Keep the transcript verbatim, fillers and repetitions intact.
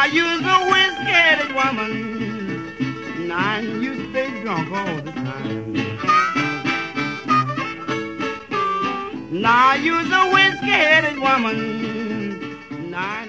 you's a whiskey woman. Now you stay drunk all the time. Now you's a whiskey woman. Now